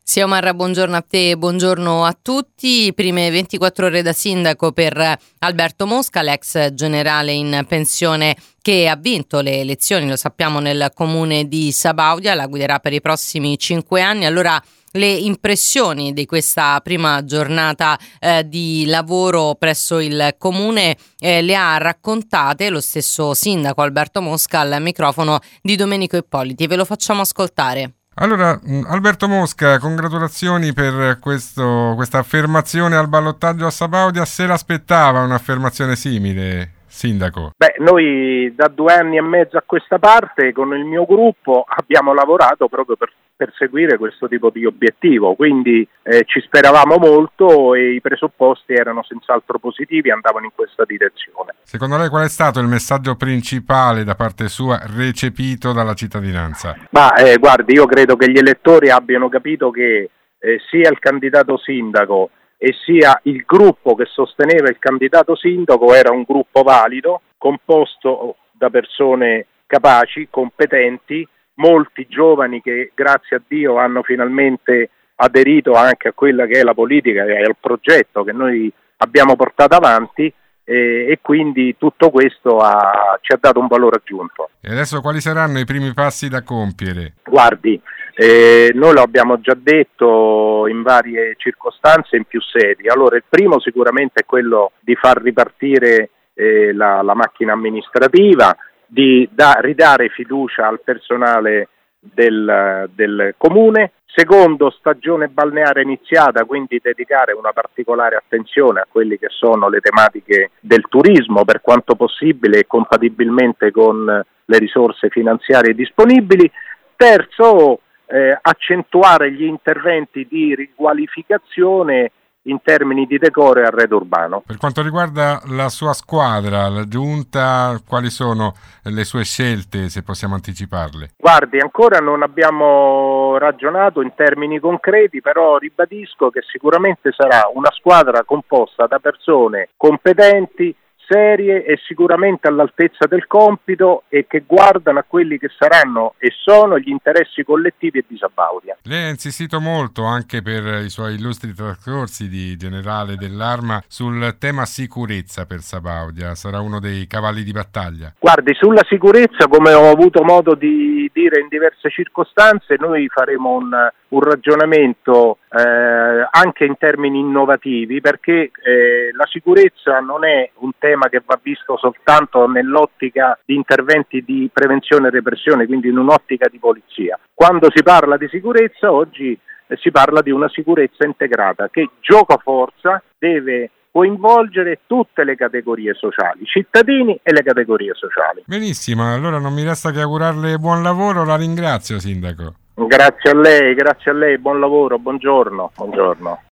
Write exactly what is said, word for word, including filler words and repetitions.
Sia Omar, buongiorno a te, buongiorno a tutti. Prime ventiquattro ore da sindaco per Alberto Mosca, l'ex generale in pensione che ha vinto le elezioni, lo sappiamo, nel comune di Sabaudia, la guiderà per i prossimi cinque anni. Allora, le impressioni di questa prima giornata eh, di lavoro presso il comune eh, le ha raccontate lo stesso sindaco Alberto Mosca al microfono di Domenico Ippoliti. Ve lo facciamo ascoltare. Allora, Alberto Mosca, congratulazioni per questo, questa affermazione al ballottaggio a Sabaudia. Se l'aspettava un'affermazione simile, sindaco? Beh, noi da due anni e mezzo a questa parte con il mio gruppo abbiamo lavorato proprio per perseguire questo tipo di obiettivo, quindi eh, ci speravamo molto e i presupposti erano senz'altro positivi, andavano in questa direzione. Secondo lei qual è stato il messaggio principale da parte sua recepito dalla cittadinanza? Ma eh, guardi, io credo che gli elettori abbiano capito che eh, sia il candidato sindaco e sia il gruppo che sosteneva il candidato sindaco era un gruppo valido, composto da persone capaci, competenti, molti giovani che grazie a Dio hanno finalmente aderito anche a quella che è la politica e al progetto che noi abbiamo portato avanti e, e quindi tutto questo ha, ci ha dato un valore aggiunto. E adesso quali saranno i primi passi da compiere? Guardi, eh, noi lo abbiamo già detto in varie circostanze in più sedi. Allora, il primo sicuramente è quello di far ripartire eh, la, la macchina amministrativa, di da, ridare fiducia al personale del, del comune. Secondo, stagione balneare iniziata, quindi dedicare una particolare attenzione a quelle che sono le tematiche del turismo per quanto possibile e compatibilmente con le risorse finanziarie disponibili. Terzo, eh, accentuare gli interventi di riqualificazione in termini di decoro e arredo urbano. Per quanto riguarda la sua squadra, la giunta, quali sono le sue scelte, se possiamo anticiparle? Guardi, ancora non abbiamo ragionato in termini concreti, però ribadisco che sicuramente sarà una squadra composta da persone competenti, serie e sicuramente all'altezza del compito e che guardano a quelli che saranno e sono gli interessi collettivi di Sabaudia. Lei ha insistito molto anche per i suoi illustri trascorsi di generale dell'Arma sul tema sicurezza per Sabaudia, sarà uno dei cavalli di battaglia. Guardi, sulla sicurezza, come ho avuto modo di dire in diverse circostanze, noi faremo un, un ragionamento eh, anche in termini innovativi, perché eh, la sicurezza non è un tema che va visto soltanto nell'ottica di interventi di prevenzione e repressione, quindi in un'ottica di polizia. Quando si parla di sicurezza oggi eh, si parla di una sicurezza integrata che giocoforza deve coinvolgere tutte le categorie sociali, cittadini e le categorie sociali. Benissimo, allora non mi resta che augurarle buon lavoro, la ringrazio sindaco. Grazie a lei, grazie a lei, buon lavoro, buongiorno. Buongiorno.